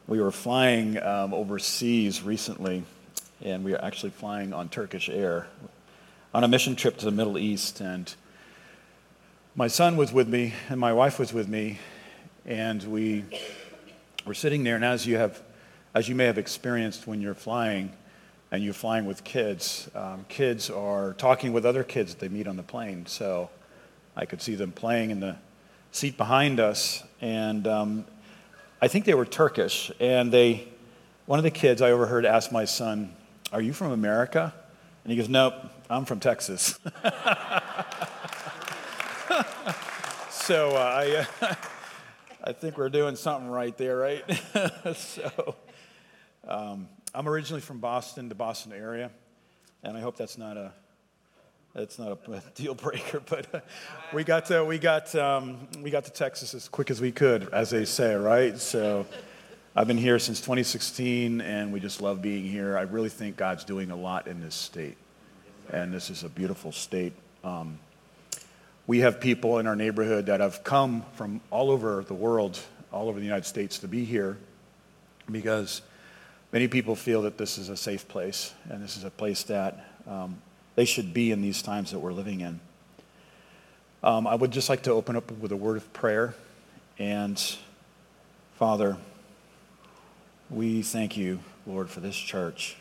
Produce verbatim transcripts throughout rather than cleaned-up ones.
We were flying um, overseas recently, and we were actually flying on Turkish Air on a mission trip to the Middle East. And my son was with me, and my wife was with me, and we were sitting there. And as you have, as you may have experienced when you're flying, and you're flying with kids, um, kids are talking with other kids that they meet on the plane. So I could see them playing in the seat behind us, and um, I think they were Turkish. And they, one of the kids I overheard ask my son, "Are you from America?" And he goes, "Nope, I'm from Texas." So uh, I, uh, I think we're doing something right there, right? so. Um, I'm originally from Boston, the Boston area, and I hope that's not a that's not a deal breaker. But uh, we got to we got um, we got to Texas as quick as we could, as they say, right? So I've been here since twenty sixteen, and we just love being here. I really think God's doing a lot in this state, and this is a beautiful state. Um, we have people in our neighborhood that have come from all over the world, all over the United States, to be here because many people feel that this is a safe place, and this is a place that um, they should be in these times that we're living in. Um, I would just like to open up with a word of prayer. And Father, we thank you, Lord, for this church.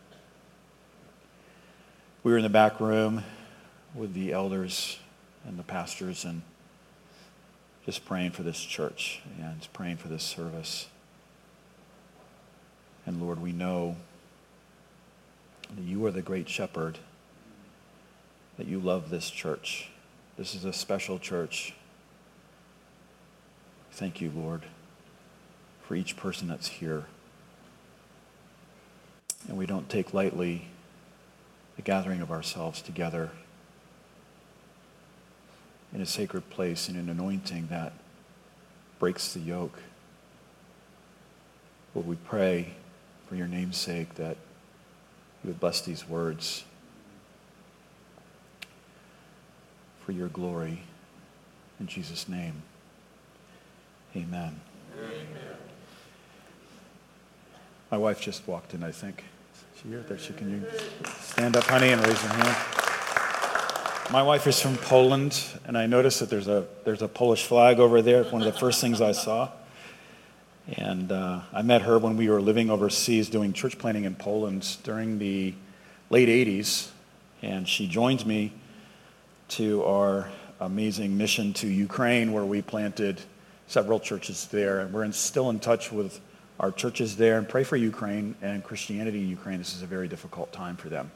We were in the back room with the elders and the pastors and just praying for this church and praying for this service. And Lord, we know that you are the great shepherd, that you love this church. This is a special church. Thank you, Lord, for each person that's here. And we don't take lightly the gathering of ourselves together in a sacred place, in an anointing that breaks the yoke. Lord, we pray for your name's sake that you would bless these words for your glory. In Jesus' name, amen. Amen. My wife just walked in, I think. Is she here? There she can. You stand up, honey, and raise your hand. My wife is from Poland, and I noticed that there's a there's a Polish flag over there. It's one of the first things I saw. And uh, I met her when we were living overseas doing church planting in Poland during the late eighties. And she joined me to our amazing mission to Ukraine, where we planted several churches there. And we're in, still in touch with our churches there, and pray for Ukraine and Christianity in Ukraine. This is a very difficult time for them.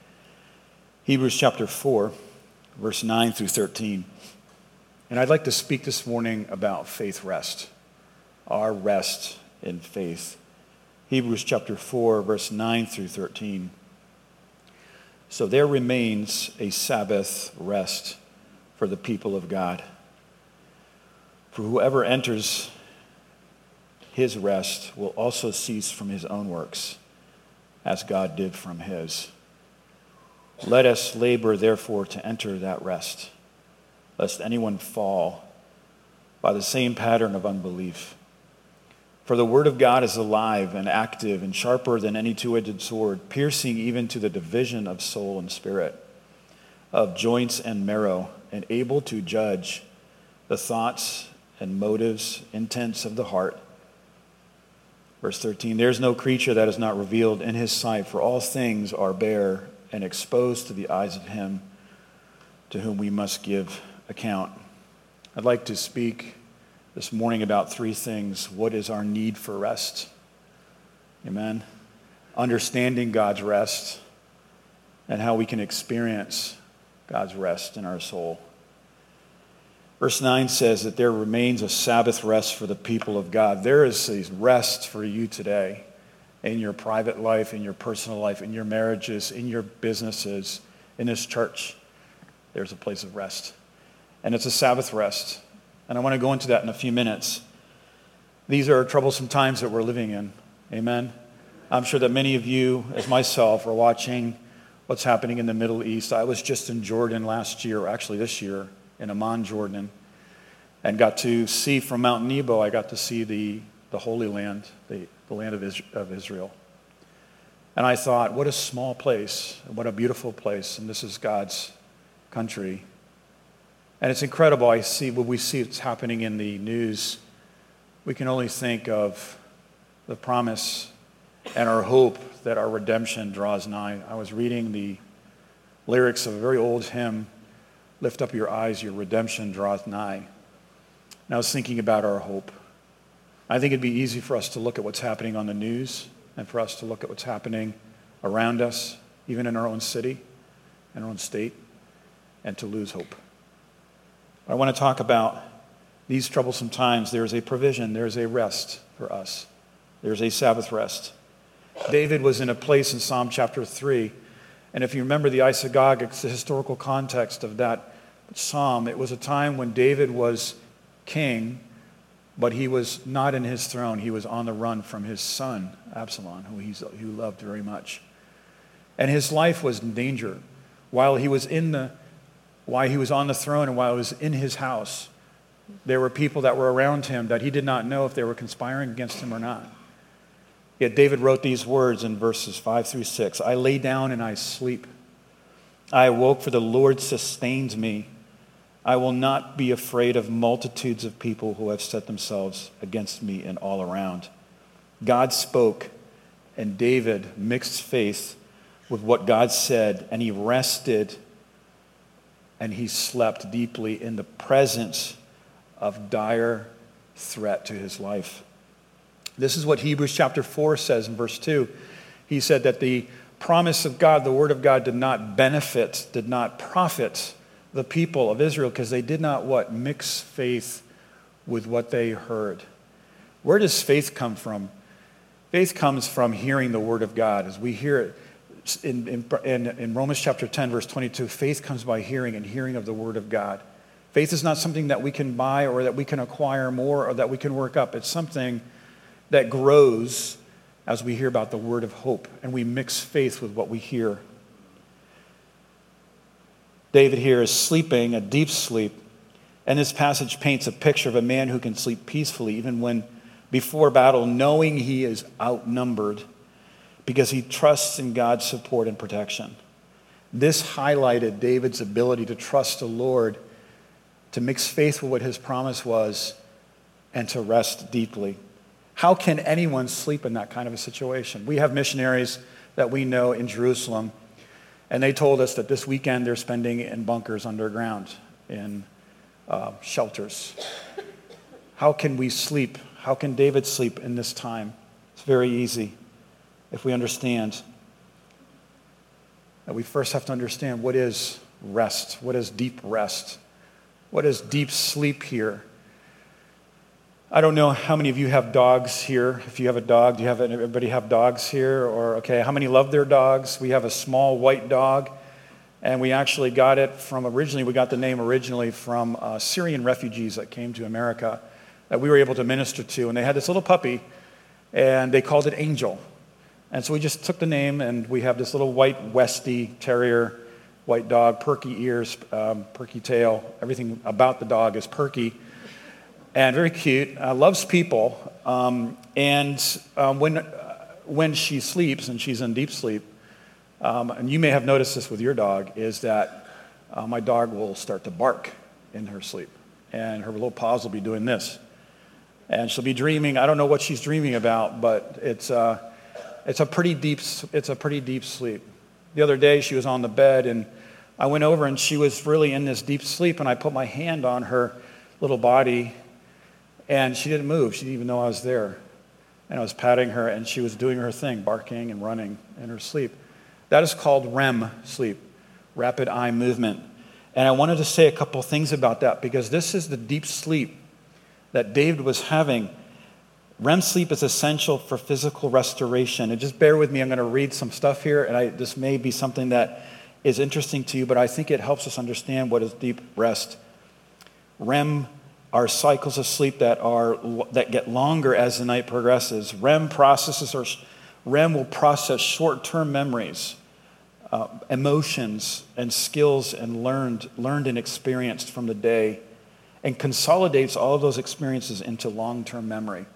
Hebrews chapter four, verse nine through thirteen. And I'd like to speak this morning about faith rest. Our rest in faith. Hebrews chapter four, verse nine through thirteen. So there remains a Sabbath rest for the people of God. For whoever enters his rest will also cease from his own works, as God did from his. Let us labor, therefore, to enter that rest, lest anyone fall by the same pattern of unbelief. For the word of God is alive and active and sharper than any two-edged sword, piercing even to the division of soul and spirit, of joints and marrow, and able to judge the thoughts and motives, intents of the heart. Verse thirteen, there is no creature that is not revealed in his sight, for all things are bare and exposed to the eyes of him to whom we must give account. I'd like to speak this morning about three things. What is our need for rest? Amen. Understanding God's rest and how we can experience God's rest in our soul. Verse nine says that there remains a Sabbath rest for the people of God. There is a rest for you today in your private life, in your personal life, in your marriages, in your businesses, in this church. There's a place of rest. And it's a Sabbath rest. And I want to go into that in a few minutes. These are troublesome times that we're living in. Amen. I'm sure that many of you, as myself, are watching what's happening in the Middle East. I was just in Jordan last year, or actually this year, in Amman, Jordan, and got to see from Mount Nebo, I got to see the the Holy Land, the, the land of, Is- of Israel. And I thought, what a small place, what a beautiful place, and this is God's country. And it's incredible. I see when we see what's happening in the news, we can only think of the promise and our hope that our redemption draws nigh. I was reading the lyrics of a very old hymn, "Lift up your eyes, your redemption draweth nigh." And I was thinking about our hope. I think it'd be easy for us to look at what's happening on the news and for us to look at what's happening around us, even in our own city, in our own state, and to lose hope. I want to talk about these troublesome times. There is a provision, there is a rest for us. There's a Sabbath rest. David was in a place in Psalm chapter three, and if you remember the isagogics, the historical context of that psalm, it was a time when David was king, but he was not in his throne. He was on the run from his son, Absalom, who he who loved very much. And his life was in danger. While he was in the, while he was on the throne and while he was in his house, there were people that were around him that he did not know if they were conspiring against him or not. Yet David wrote these words in verses five through six. "I lay down and I sleep. I awoke, for the Lord sustains me. I will not be afraid of multitudes of people who have set themselves against me and all around." God spoke, and David mixed faith with what God said, and he rested and he slept deeply in the presence of dire threat to his life. This is what Hebrews chapter four says in verse two. He said that the promise of God, the word of God, did not benefit, did not profit the people of Israel because they did not what? Mix faith with what they heard. Where does faith come from? Faith comes from hearing the word of God. As we hear it in, in, in Romans chapter ten, verse twenty-two, faith comes by hearing and hearing of the word of God. Faith is not something that we can buy or that we can acquire more or that we can work up. It's something that grows as we hear about the word of hope and we mix faith with what we hear. David here is sleeping a deep sleep, and this passage paints a picture of a man who can sleep peacefully even when before battle, knowing he is outnumbered because he trusts in God's support and protection. This highlighted David's ability to trust the Lord, to mix faith with what his promise was, and to rest deeply. How can anyone sleep in that kind of a situation? We have missionaries that we know in Jerusalem, and they told us that this weekend they're spending in bunkers underground, in uh, shelters. How can we sleep? How can David sleep in this time? It's very easy if we understand that we first have to understand what is rest, what is deep rest, what is deep sleep here. I don't know how many of you have dogs here. If you have a dog, do you have everybody have dogs here? Or okay, how many love their dogs? We have a small white dog, and we actually got it from originally. We got the name originally from uh, Syrian refugees that came to America that we were able to minister to, and they had this little puppy, and they called it Angel. And so we just took the name, and we have this little white Westie Terrier, white dog, perky ears, um, perky tail. Everything about the dog is perky. And very cute, uh, loves people, um, and um, when uh, when she sleeps, and she's in deep sleep, um, and you may have noticed this with your dog, is that uh, my dog will start to bark in her sleep, and her little paws will be doing this, and she'll be dreaming. I don't know what she's dreaming about, but it's uh, it's a pretty deep it's a pretty deep sleep. The other day she was on the bed, and I went over, and she was really in this deep sleep, and I put my hand on her little body. And she didn't move. She didn't even know I was there. And I was patting her, and she was doing her thing, barking and running in her sleep. That is called R E M sleep, rapid eye movement. And I wanted to say a couple things about that because this is the deep sleep that David was having. R E M sleep is essential for physical restoration. And just bear with me. I'm going to read some stuff here, and I, this may be something that is interesting to you, but I think it helps us understand what is deep rest. R E M are cycles of sleep that are that get longer as the night progresses. R E M processes or R E M will process short-term memories, uh, emotions, and skills and learned learned and experienced from the day, and consolidates all of those experiences into long-term memory.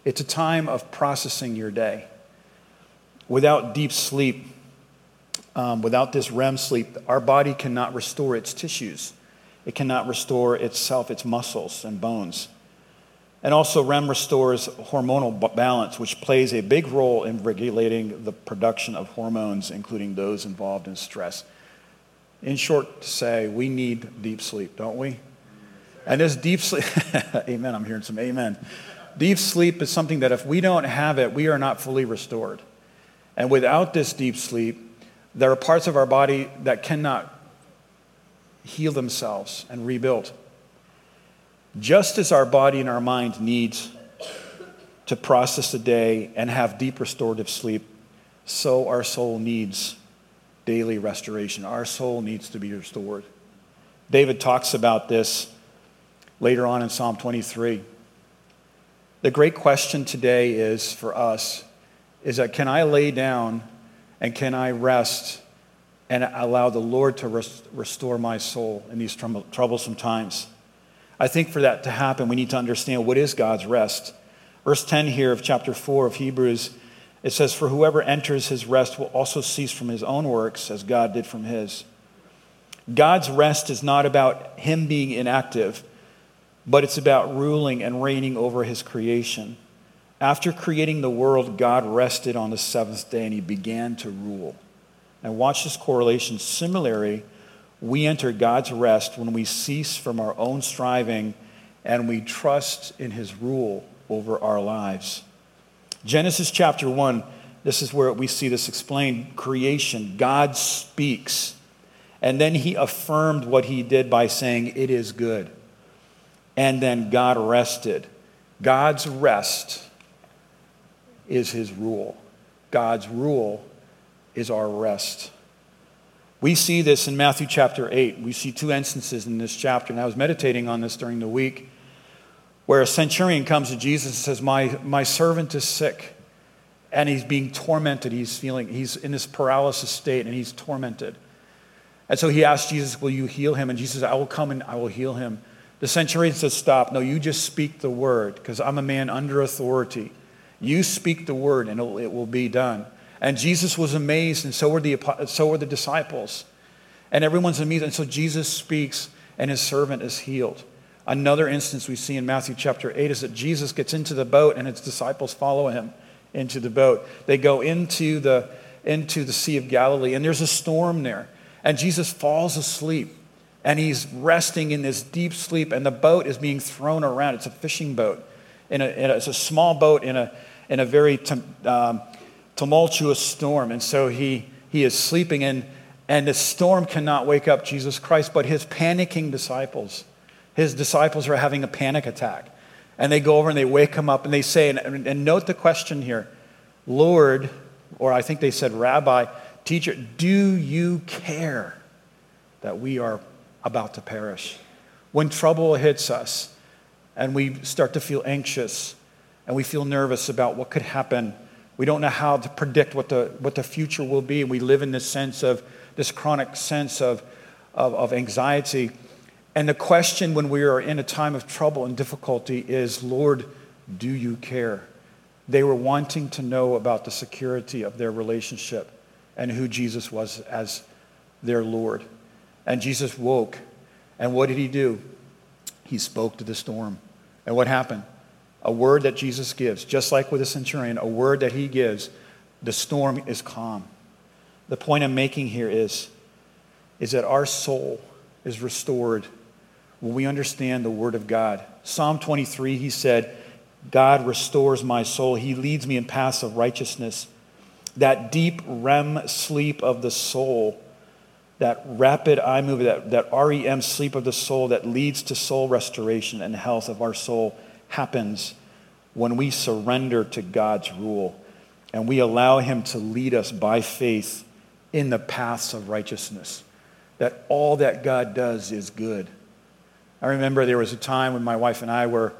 It's a time of processing your day. Without deep sleep, um, without this R E M sleep, our body cannot restore its tissues. It cannot restore itself, its muscles and bones. And also R E M restores hormonal balance, which plays a big role in regulating the production of hormones, including those involved in stress. In short, to say, we need deep sleep, don't we? And this deep sleep, amen, I'm hearing some amen. Deep sleep is something that if we don't have it, we are not fully restored. And without this deep sleep, there are parts of our body that cannot heal themselves and rebuild. Just as our body and our mind needs to process the day and have deep restorative sleep, so our soul needs daily restoration. Our soul needs to be restored. David talks about this later on in Psalm twenty-three. The great question today is for us, is that can I lay down and can I rest and allow the Lord to rest, restore my soul in these trouble, troublesome times? I think for that to happen, we need to understand what is God's rest. Verse ten here of chapter four of Hebrews, it says, "For whoever enters his rest will also cease from his own works, as God did from his." God's rest is not about him being inactive, but it's about ruling and reigning over his creation. After creating the world, God rested on the seventh day and he began to rule. And watch this correlation. Similarly, we enter God's rest when we cease from our own striving and we trust in his rule over our lives. Genesis chapter one, this is where we see this explained. Creation, God speaks. And then he affirmed what he did by saying, "It is good." And then God rested. God's rest is his rule. God's rule is our rest. We see this in Matthew chapter eight. We see two instances in this chapter, and I was meditating on this during the week, where a centurion comes to Jesus and says, my, my servant is sick, and he's being tormented. He's feeling, he's in this paralysis state, and he's tormented. And so he asks Jesus, will you heal him? And Jesus says, I will come and I will heal him. The centurion says, stop. No, you just speak the word, because I'm a man under authority. You speak the word, and it will be done. And Jesus was amazed, and so were the so were the disciples. And everyone's amazed. And so Jesus speaks, and his servant is healed. Another instance we see in Matthew chapter eight is that Jesus gets into the boat, and his disciples follow him into the boat. They go into the, into the Sea of Galilee, and there's a storm there. And Jesus falls asleep, and he's resting in this deep sleep, and the boat is being thrown around. It's a fishing boat. In a, in a, it's a small boat in a, in a very um, tumultuous storm. And so he, he is sleeping, and, and the storm cannot wake up Jesus Christ, but his panicking disciples, his disciples are having a panic attack. And they go over and they wake him up and they say, and, and note the question here, Lord, or I think they said Rabbi, teacher, do you care that we are about to perish? When trouble hits us and we start to feel anxious and we feel nervous about what could happen, we don't know how to predict what the what the future will be. We live in this sense of, this chronic sense of, of, of anxiety. And the question when we are in a time of trouble and difficulty is, Lord, do you care? They were wanting to know about the security of their relationship and who Jesus was as their Lord. And Jesus woke. And what did he do? He spoke to the storm. And what happened? A word that Jesus gives, just like with the centurion, a word that he gives, the storm is calm. The point I'm making here is, is that our soul is restored when we understand the word of God. Psalm twenty-three, he said, God restores my soul. He leads me in paths of righteousness. That deep R E M sleep of the soul, that rapid eye movement, that, that R E M sleep of the soul that leads to soul restoration and health of our soul happens when we surrender to God's rule and we allow him to lead us by faith in the paths of righteousness. That all that God does is good. I remember there was a time when my wife and I were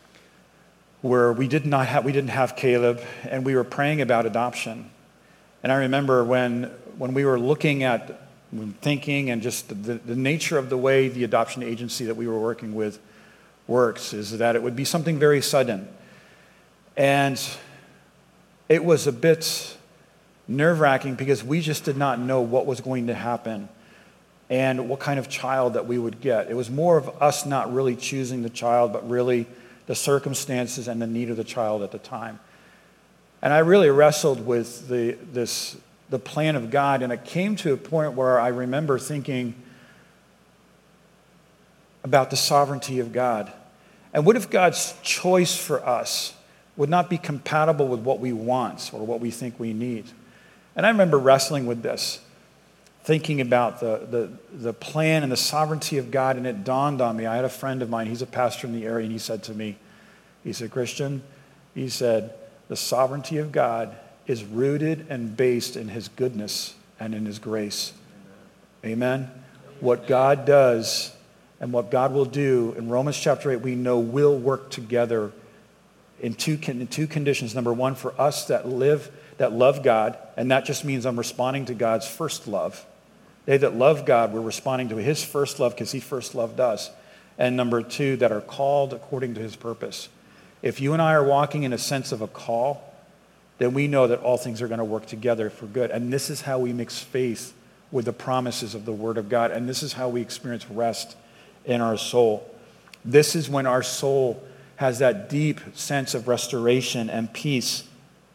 where we did not have we didn't have Caleb, and we were praying about adoption. And I remember when when we were looking at thinking and just the, the nature of the way the adoption agency that we were working with works is that it would be something very sudden. And it was a bit nerve-wracking because we just did not know what was going to happen and what kind of child that we would get. It was more of us not really choosing the child, but really the circumstances and the need of the child at the time. And I really wrestled with the this the plan of God, and it came to a point where I remember thinking about the sovereignty of God. And what if God's choice for us would not be compatible with what we want or what we think we need? And I remember wrestling with this, thinking about the, the, the plan and the sovereignty of God, and it dawned on me. I had a friend of mine, he's a pastor in the area, and he said to me, he said, Christian, he said, the sovereignty of God is rooted and based in his goodness and in his grace. Amen? Amen? What God does and what God will do in Romans chapter eight, we know will work together in two, in two conditions. Number one, for us that live, that love God, and that just means I'm responding to God's first love. They that love God, we're responding to his first love because he first loved us. And number two, that are called according to his purpose. If you and I are walking in a sense of a call, then we know that all things are going to work together for good. And this is how we mix faith with the promises of the Word of God. And this is how we experience rest in our soul. This is when our soul has that deep sense of restoration and peace.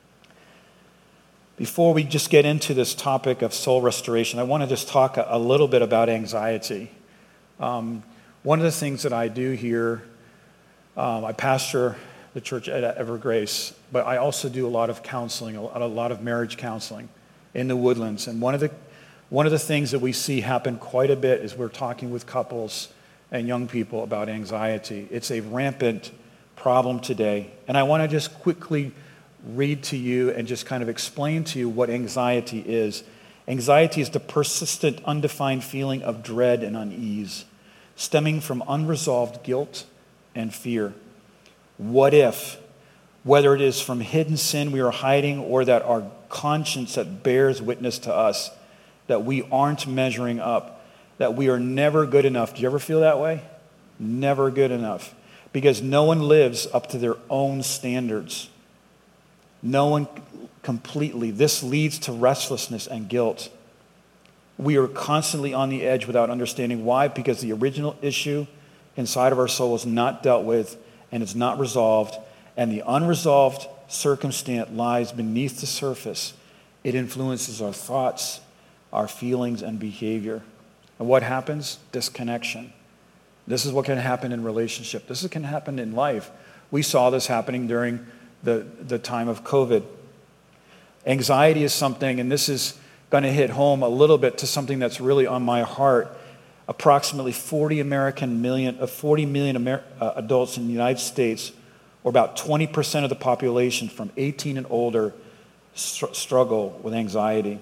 Before we just get into this topic of soul restoration, I want to just talk a, a little bit about anxiety. Um, one of the things that I do here, um, I pastor the church at Evergrace, but I also do a lot of counseling, a lot, a lot of marriage counseling in the Woodlands. And one of the one of the things that we see happen quite a bit is we're talking with couples and young people about anxiety. It's a rampant problem today. And I want to just quickly read to you and just kind of explain to you what anxiety is. Anxiety is the persistent, undefined feeling of dread and unease, stemming from unresolved guilt and fear. What if, whether it is from hidden sin we are hiding or that our conscience that bears witness to us, that we aren't measuring up, that we are never good enough. Do you ever feel that way? Never good enough. Because no one lives up to their own standards. No one completely. This leads to restlessness and guilt. We are constantly on the edge without understanding why, because the original issue inside of our soul is not dealt with and it's not resolved, and the unresolved circumstance lies beneath the surface. It influences our thoughts, our feelings, and behavior. And what happens? Disconnection. This is what can happen in relationship. This is what can happen in life. We saw this happening during the, the time of COVID. Anxiety is something, and this is going to hit home a little bit to something that's really on my heart. Approximately forty American million, uh, forty million Amer- uh, adults in the United States, or about twenty percent of the population from eighteen and older, str- struggle with anxiety.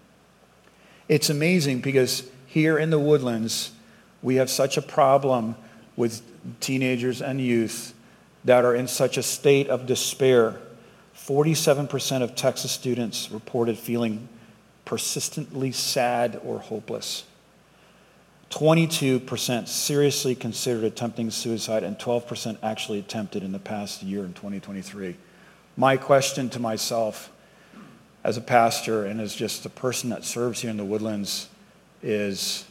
It's amazing because here in the Woodlands, we have such a problem with teenagers and youth that are in such a state of despair. forty-seven percent of Texas students reported feeling persistently sad or hopeless. twenty-two percent seriously considered attempting suicide, and twelve percent actually attempted in the past year in twenty twenty-three. My question to myself as a pastor and as just a person that serves here in the Woodlands is,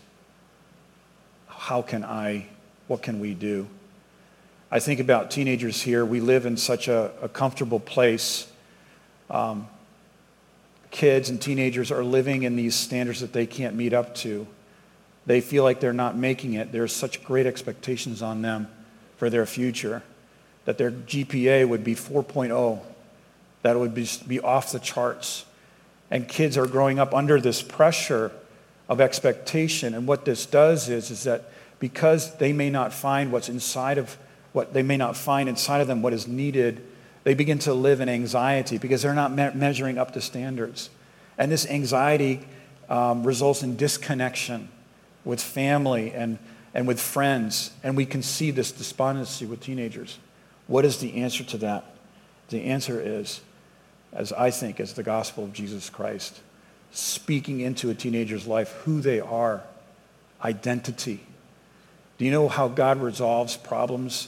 how can I, what can we do? I think about teenagers here. We live in such a, a comfortable place. Um, kids and teenagers are living in these standards that they can't meet up to. They feel like they're not making it. There's such great expectations on them for their future, that their G P A would be four point oh, that it would be, be off the charts. And kids are growing up under this pressure of expectation. And what this does is, is that because they may not find what's inside of what they may not find inside of them what is needed, they begin to live in anxiety because they're not me- measuring up to standards. And this anxiety um, results in disconnection with family and, and with friends. And we can see this despondency with teenagers. What is the answer to that? The answer is, as I think, is the gospel of Jesus Christ. Speaking into a teenager's life who they are, identity. Do you know how God resolves problems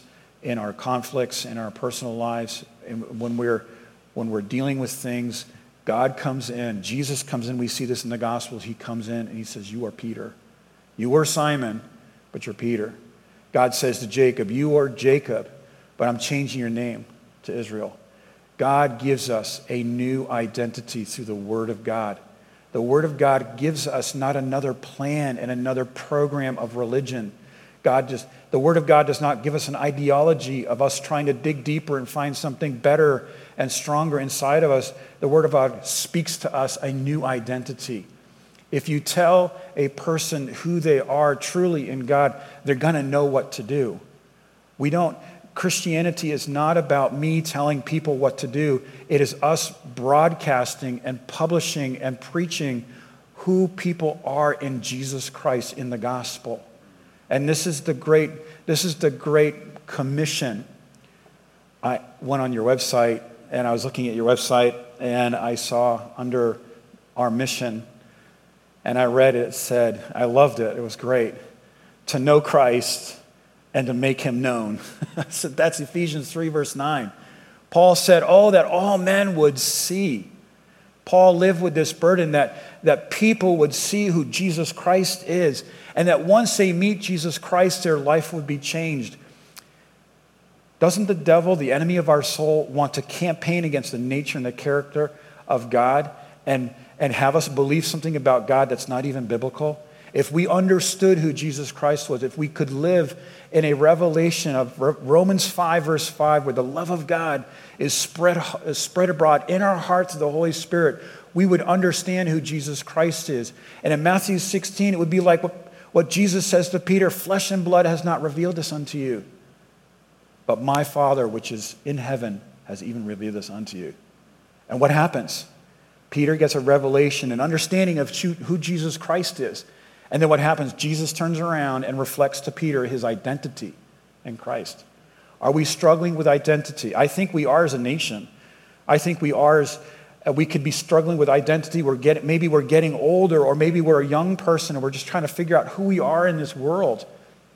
in our conflicts, in our personal lives, and when we're when we're dealing with things, God comes in. Jesus comes in. We see this in the Gospels. He comes in and he says, "You are Peter. You were Simon, but you're Peter." God says to Jacob, "You are Jacob, but I'm changing your name to Israel." God gives us a new identity through the Word of God. The Word of God gives us not another plan and another program of religion. God just, the Word of God does not give us an ideology of us trying to dig deeper and find something better and stronger inside of us. The Word of God speaks to us a new identity. If you tell a person who they are truly in God, they're going to know what to do. We don't, Christianity is not about me telling people what to do. It is us broadcasting and publishing and preaching who people are in Jesus Christ in the gospel. And this is the great, this is the great commission. I went on your website and I was looking at your website and I saw under our mission and I read it, it said, I loved it, it was great, to know Christ and to make him known. I said, that's Ephesians three, verse nine. Paul said, oh, that all men would see. Paul lived with this burden that, that people would see who Jesus Christ is, and that once they meet Jesus Christ, their life would be changed. Doesn't the devil, the enemy of our soul, want to campaign against the nature and the character of God and, and have us believe something about God that's not even biblical? If we understood who Jesus Christ was, if we could live in a revelation of Romans five, verse five, where the love of God is spread, is spread abroad in our hearts of the Holy Spirit, we would understand who Jesus Christ is. And in Matthew sixteen, it would be like what, what Jesus says to Peter, flesh and blood has not revealed this unto you, but my Father which is in heaven has even revealed this unto you. And what happens? Peter gets a revelation, an understanding of who Jesus Christ is. And then what happens? Jesus turns around and reflects to Peter his identity in Christ. Are we struggling with identity? I think we are as a nation. I think we are as, we could be struggling with identity. We're getting, maybe we're getting older, or maybe we're a young person and we're just trying to figure out who we are in this world.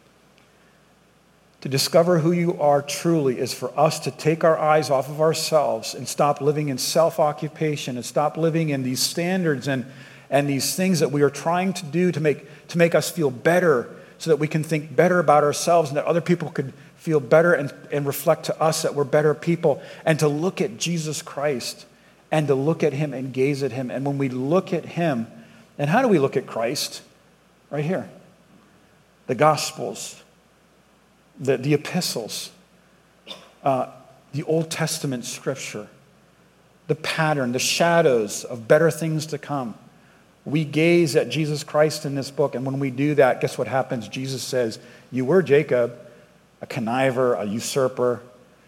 To discover who you are truly is for us to take our eyes off of ourselves and stop living in self-occupation and stop living in these standards and and these things that we are trying to do to make, to make us feel better so that we can think better about ourselves and that other people could feel better and, and reflect to us that we're better people, and to look at Jesus Christ and to look at him and gaze at him. And when we look at him, and how do we look at Christ? Right here. The Gospels, the, the epistles, uh, the Old Testament scripture, the pattern, the shadows of better things to come. We gaze at Jesus Christ in this book, and when we do that, guess what happens? Jesus says, you were Jacob, a conniver, a usurper,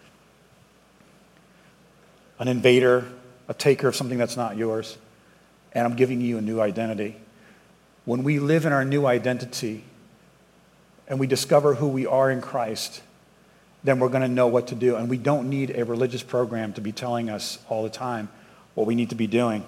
an invader, a taker of something that's not yours, and I'm giving you a new identity. When we live in our new identity and we discover who we are in Christ, then we're going to know what to do, and we don't need a religious program to be telling us all the time what we need to be doing.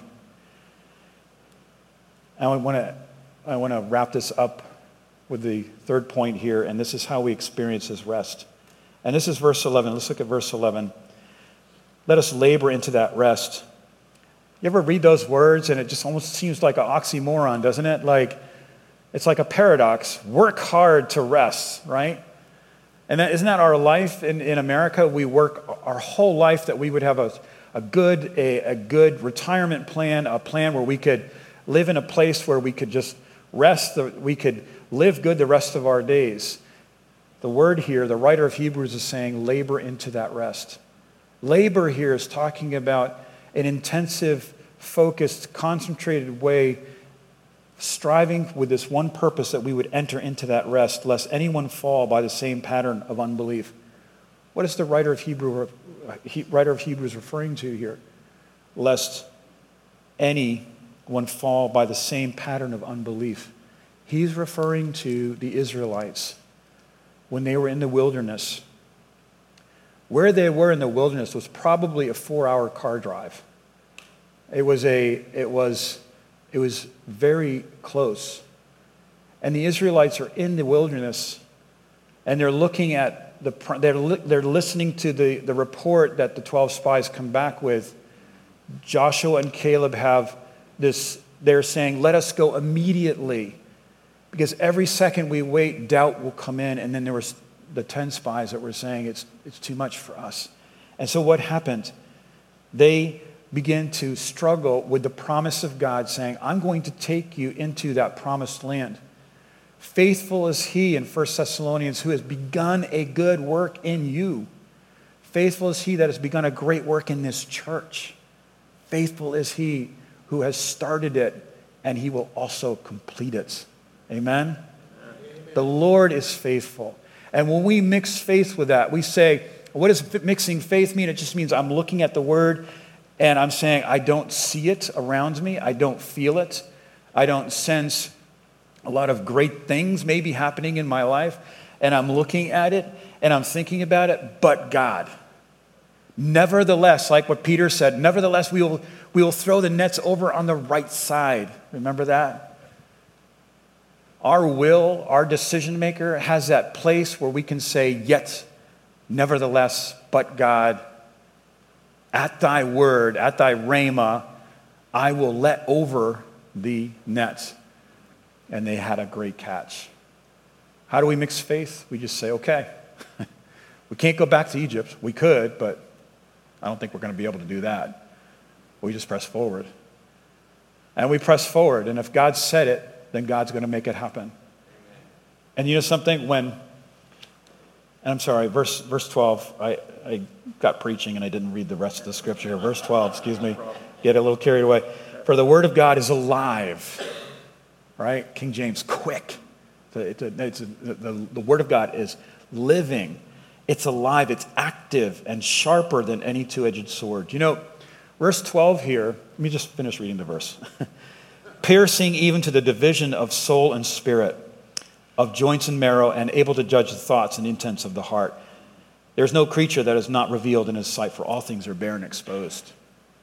I want to I want to wrap this up with the third point here, and this is how we experience this rest. And this is verse eleven. Let's look at verse eleven. Let us labor into that rest. You ever read those words and it just almost seems like an oxymoron, doesn't it? Like, it's like a paradox. Work hard to rest, right? And that, isn't that our life in, in America? We work our whole life that we would have a, a good a, a good retirement plan, a plan where we could live in a place where we could just rest, we could live good the rest of our days. The word here, the writer of Hebrews is saying, labor into that rest. Labor here is talking about an intensive, focused, concentrated way, striving with this one purpose that we would enter into that rest, lest anyone fall by the same pattern of unbelief. What is the writer of Hebrew, writer of Hebrews referring to here? Lest any one fall by the same pattern of unbelief. He's referring to the Israelites when they were in the wilderness. Where they were in the wilderness was probably a four-hour car drive. It was a, it was, it was very close. And the Israelites are in the wilderness, and they're looking at the, they're, li- they're listening to the, the report that the twelve spies come back with. Joshua and Caleb have this, they're saying, let us go immediately. Because every second we wait, doubt will come in. And then there was the ten spies that were saying, it's, it's too much for us. And so what happened? They begin to struggle with the promise of God, saying, I'm going to take you into that promised land. Faithful is he in First Thessalonians who has begun a good work in you. Faithful is he that has begun a great work in this church. Faithful is he who has started it, and he will also complete it. Amen? Amen? The Lord is faithful. And when we mix faith with that, we say, what does mixing faith mean? It just means I'm looking at the word and I'm saying I don't see it around me. I don't feel it. I don't sense a lot of great things maybe happening in my life. And I'm looking at it and I'm thinking about it, but God. Nevertheless, like what Peter said, nevertheless, we will, we will throw the nets over on the right side. Remember that? Our will, our decision maker has that place where we can say, yet, nevertheless, but God, at thy word, at thy rhema, I will let over the nets. And they had a great catch. How do we mix faith? We just say, okay. We can't go back to Egypt. We could, but I don't think we're going to be able to do that. We just press forward. And we press forward. And if God said it, then God's going to make it happen. And you know something? When, and I'm sorry, verse verse twelve, I, I got preaching and I didn't read the rest of the scripture. Verse twelve, excuse me, get a little carried away. For the word of God is alive, right? King James, quick. It's a, it's a, the, the word of God is living. It's alive. It's active and sharper than any two-edged sword. You know, verse twelve here, let me just finish reading the verse. Piercing even to the division of soul and spirit, of joints and marrow, and able to judge the thoughts and intents of the heart. There's no creature that is not revealed in his sight, for all things are bare and exposed.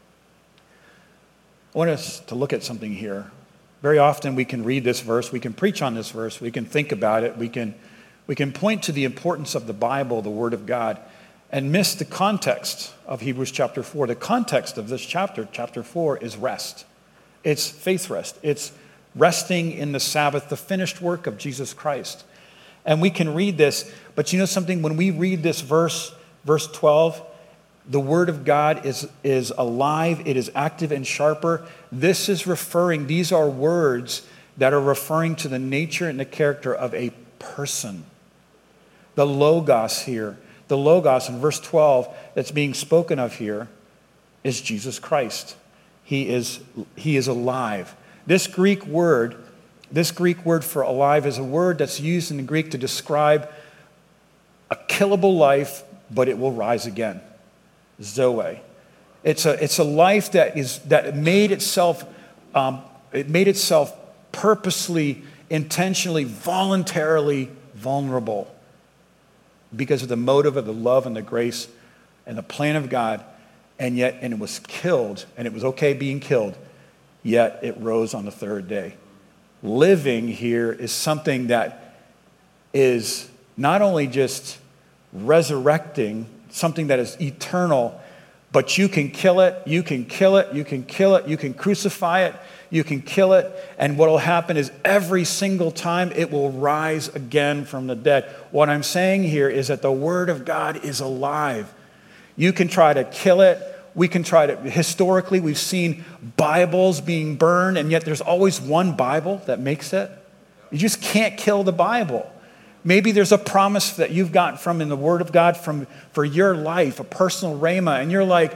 I want us to look at something here. Very often we can read this verse, we can preach on this verse, we can think about it, we can, we can point to the importance of the Bible, the Word of God, and miss the context of Hebrews chapter four. The context of this chapter, chapter four, is rest. It's faith rest. It's resting in the Sabbath, the finished work of Jesus Christ. And we can read this, but you know something? When we read this verse, verse twelve, the Word of God is, is alive, it is active and sharper. This is referring, these are words that are referring to the nature and the character of a person. The Logos here, the Logos in verse twelve that's being spoken of here is Jesus Christ. He is, he is alive. This Greek word, this Greek word for alive is a word that's used in the Greek to describe a killable life, but it will rise again. Zoe. It's a, it's a life that is that made itself, um, it made itself purposely, intentionally, voluntarily vulnerable because of the motive of the love and the grace and the plan of God, and yet, and it was killed, and it was okay being killed, yet it rose on the third day. Living here is something that is not only just resurrecting, something that is eternal, but you can kill it, you can kill it, you can kill it, you can crucify it, you can kill it, and what will happen is every single time it will rise again from the dead. What I'm saying here is that the Word of God is alive. You can try to kill it. We can try to, historically, we've seen Bibles being burned, and yet there's always one Bible that makes it. You just can't kill the Bible. Maybe there's a promise that you've gotten from in the Word of God from, for your life, a personal rhema, and you're like,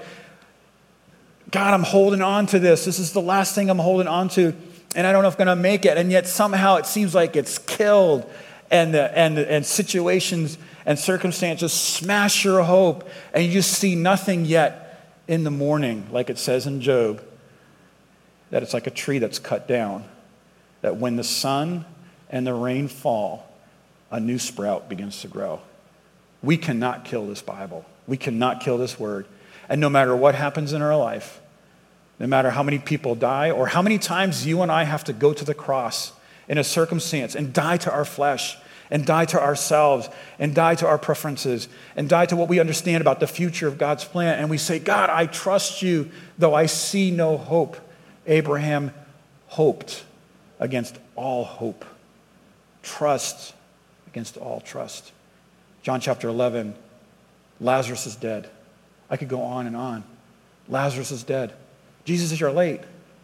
God, I'm holding on to this. This is the last thing I'm holding on to, and I don't know if I'm going to make it. And yet somehow it seems like it's killed, and, the, and, the, and situations and circumstances smash your hope, and you just see nothing yet in the morning, like it says in Job, that it's like a tree that's cut down, that when the sun and the rain fall, a new sprout begins to grow. We cannot kill this Bible. We cannot kill this Word. And no matter what happens in our life, no matter how many people die, or how many times you and I have to go to the cross in a circumstance and die to our flesh and die to ourselves and die to our preferences and die to what we understand about the future of God's plan. And we say, God, I trust you, though I see no hope. Abraham hoped against all hope. Trust against all trust. John chapter eleven, Lazarus is dead. I could go on and on. Lazarus is dead. Jesus says, you're late.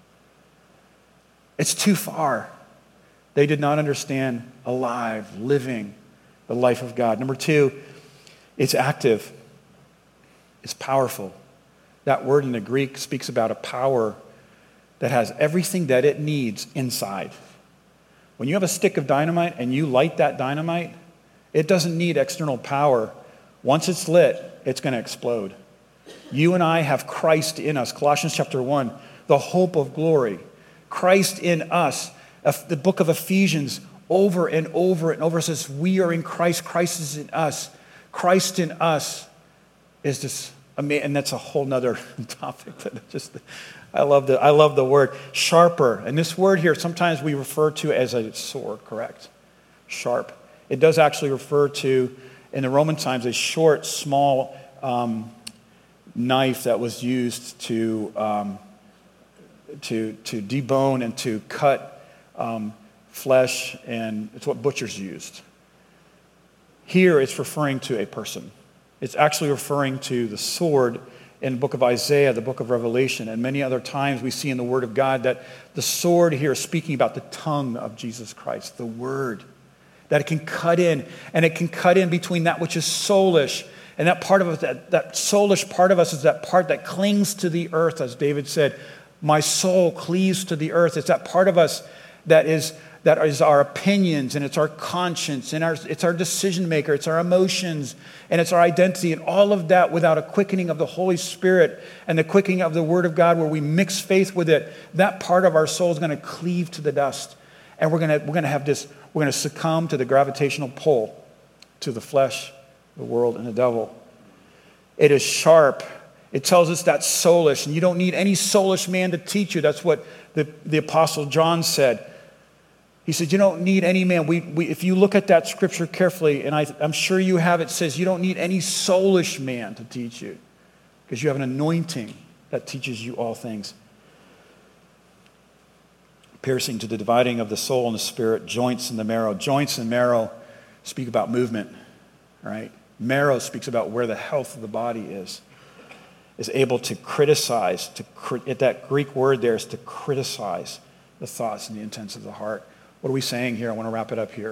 It's too far. They did not understand alive, living the life of God. Number two, it's active. It's powerful. That word in the Greek speaks about a power that has everything that it needs inside. When you have a stick of dynamite and you light that dynamite, it doesn't need external power. Once it's lit, it's going to explode. You and I have Christ in us. Colossians chapter one, the hope of glory. Christ in us. The book of Ephesians over and over and over says, we are in Christ. Christ is in us. Christ in us is this amazing, and that's a whole nother topic. But just, I love the I love the word sharper. And this word here, sometimes we refer to as a sword, correct? Sharp. It does actually refer to, in the Roman times, a short, small um, knife that was used to um, to to debone and to cut um, flesh, and it's what butchers used. Here, it's referring to a person. It's actually referring to the sword in the book of Isaiah, the book of Revelation, and many other times we see in the Word of God that the sword here is speaking about the tongue of Jesus Christ, the Word, that it can cut in, and it can cut in between that which is soulish, and that part of us, that, that soulish part of us is that part that clings to the earth, as David said, my soul cleaves to the earth. It's that part of us that is that is our opinions, and it's our conscience, and our, it's our decision maker, it's our emotions, and it's our identity, and all of that without a quickening of the Holy Spirit and the quickening of the Word of God where we mix faith with it, that part of our soul is going to cleave to the dust. And we're going to we're going to have this, we're going to succumb to the gravitational pull, to the flesh, the world, and the devil. It is sharp. It tells us that's soulish, and you don't need any soulish man to teach you. That's what the, the Apostle John said. He said, you don't need any man. We, we, if you look at that scripture carefully, and I, I'm sure you have, it says you don't need any soulish man to teach you because you have an anointing that teaches you all things. Piercing to the dividing of the soul and the spirit, joints and the marrow. Joints and marrow speak about movement, right? Marrow speaks about where the health of the body is. Is able to criticize, to that Greek word there is to criticize the thoughts and the intents of the heart. What are we saying here? I want to wrap it up here.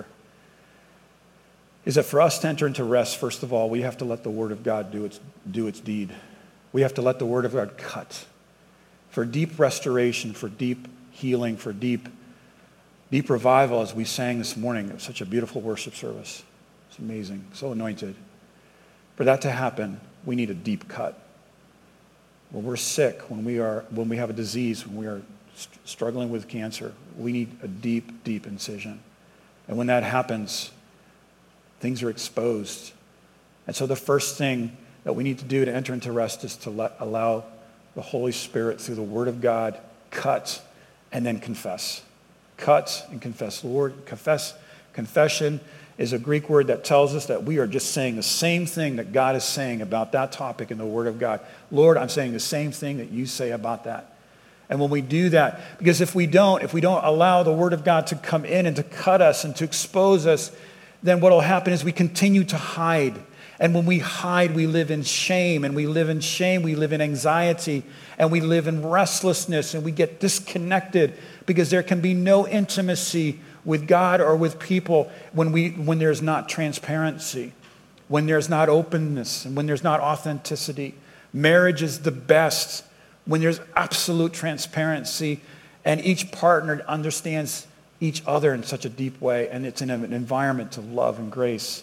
Is that for us to enter into rest, first of all, we have to let the Word of God do its, do its deed. We have to let the Word of God cut. For deep restoration, for deep healing, for deep, deep revival, as we sang this morning. It was such a beautiful worship service. It's amazing, so anointed. For that to happen, we need a deep cut. When we're sick, when we are, when we have a disease, when we are st- struggling with cancer, we need a deep, deep incision. And when that happens, things are exposed. And so the first thing that we need to do to enter into rest is to let, allow the Holy Spirit, through the Word of God, cut and then confess. Cut and confess. Lord, confess. Confession is a Greek word that tells us that we are just saying the same thing that God is saying about that topic in the Word of God. Lord, I'm saying the same thing that you say about that. And when we do that, because if we don't, if we don't allow the Word of God to come in and to cut us and to expose us, then what will happen is we continue to hide. And when we hide, we live in shame, and we live in shame, we live in anxiety, and we live in restlessness, and we get disconnected because there can be no intimacy with God or with people when we when there's not transparency, when there's not openness, and when there's not authenticity. Marriage is the best when there's absolute transparency and each partner understands each other in such a deep way, and it's in an environment of love and grace.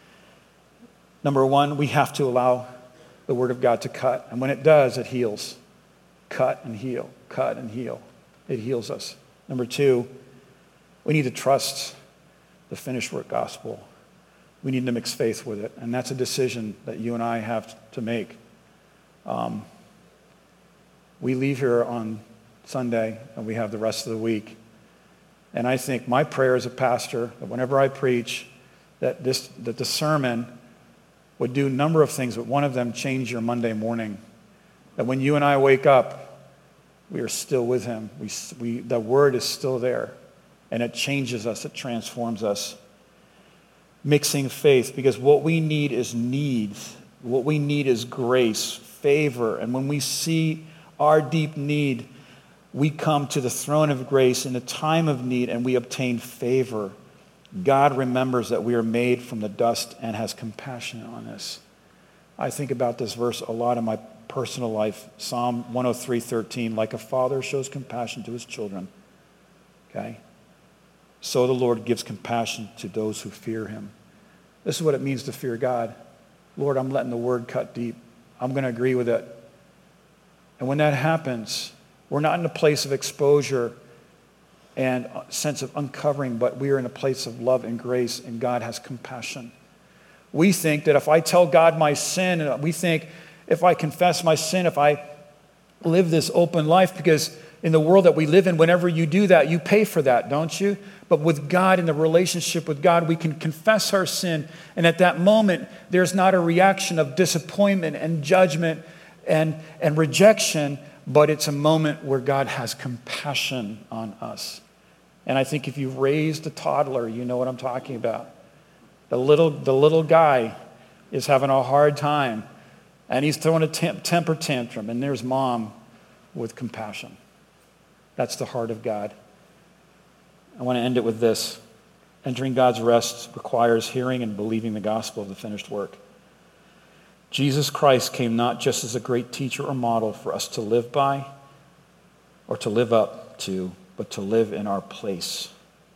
Number one, we have to allow the Word of God to cut. And when it does, it heals. Cut and heal. Cut and heal. It heals us. Number two, we need to trust the finished work gospel. We need to mix faith with it. And that's a decision that you and I have to make. Um, we leave here on Sunday, and we have the rest of the week. And I think my prayer as a pastor, that whenever I preach, that this that the sermon would do a number of things, but one of them change your Monday morning. That when you and I wake up, we are still with him. We, we, the word is still there, and it changes us, it transforms us. Mixing faith, because what we need is needs. What we need is grace, favor, and when we see our deep need, we come to the throne of grace in a time of need, and we obtain favor. God remembers that we are made from the dust and has compassion on us. I think about this verse a lot in my personal life. Psalm one oh three thirteen, like a father shows compassion to his children. Okay? So the Lord gives compassion to those who fear him. This is what it means to fear God. Lord, I'm letting the word cut deep. I'm going to agree with it. And when that happens, we're not in a place of exposure and a sense of uncovering, but we are in a place of love and grace, and God has compassion. We think that if I tell God my sin, and we think if I confess my sin, if I live this open life, because in the world that we live in, whenever you do that, you pay for that, don't you? But with God, in the relationship with God, we can confess our sin, and at that moment, there's not a reaction of disappointment and judgment and, and rejection, but it's a moment where God has compassion on us. And I think if you've raised a toddler, you know what I'm talking about. The little, the little guy is having a hard time, and he's throwing a temp- temper tantrum, and there's mom with compassion. That's the heart of God. I want to end it with this. Entering God's rest requires hearing and believing the gospel of the finished work. Jesus Christ came not just as a great teacher or model for us to live by or to live up to, but to live in our place.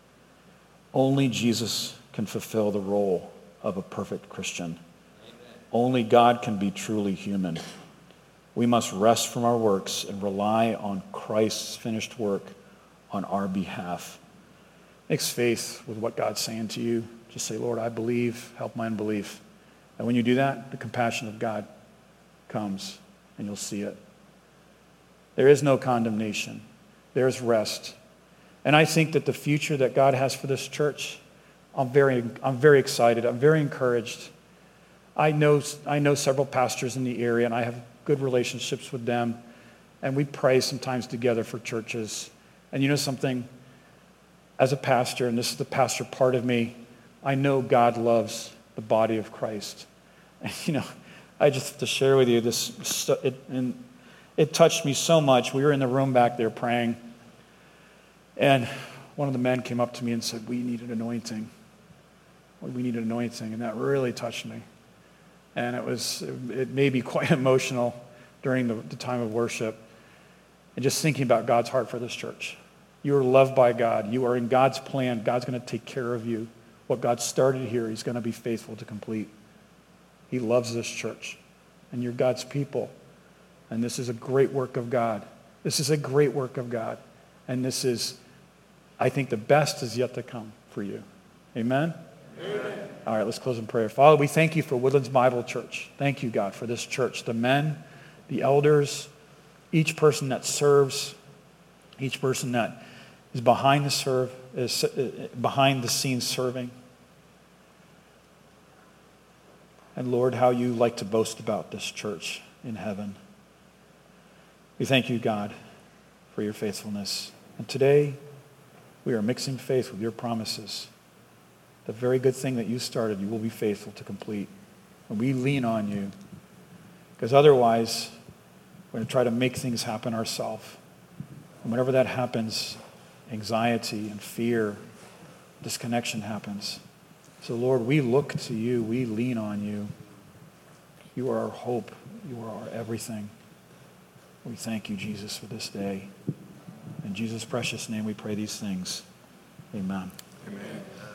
Only Jesus can fulfill the role of a perfect Christian. Amen. Only God can be truly human. We must rest from our works and rely on Christ's finished work on our behalf. Mix faith with what God's saying to you. Just say, Lord, I believe, help my unbelief. And when you do that, the compassion of God comes, and you'll see it. There is no condemnation. There's rest. And I think that the future that God has for this church, I'm very, I'm very excited. I'm very encouraged. I know, I know several pastors in the area, and I have good relationships with them. And we pray sometimes together for churches. And you know something? As a pastor, and this is the pastor part of me, I know God loves the body of Christ. And you know, I just have to share with you this, it, and it touched me so much. We were in the room back there praying, and one of the men came up to me and said, we need an anointing. We need an anointing, and that really touched me. And it was, it made me quite emotional during the, the time of worship, and just thinking about God's heart for this church. You are loved by God. You are in God's plan. God's going to take care of you. What God started here, he's going to be faithful to complete. He loves this church, and you're God's people. And this is a great work of God. This is a great work of God. And this is, I think the best is yet to come for you. Amen? Amen. All right, let's close in prayer. Father, we thank you for Woodlands Bible Church. Thank you, God, for this church. The men, the elders, each person that serves, each person that is behind the serve, is behind the scenes serving. And Lord, how you like to boast about this church in heaven. We thank you, God, for your faithfulness. And today, we are mixing faith with your promises. The very good thing that you started, you will be faithful to complete. And we lean on you. Because otherwise, we're going to try to make things happen ourselves. And whenever that happens, anxiety and fear, disconnection happens. So Lord, we look to you. We lean on you. You are our hope. You are our everything. We thank you, Jesus, for this day. In Jesus' precious name we pray these things. Amen. Amen.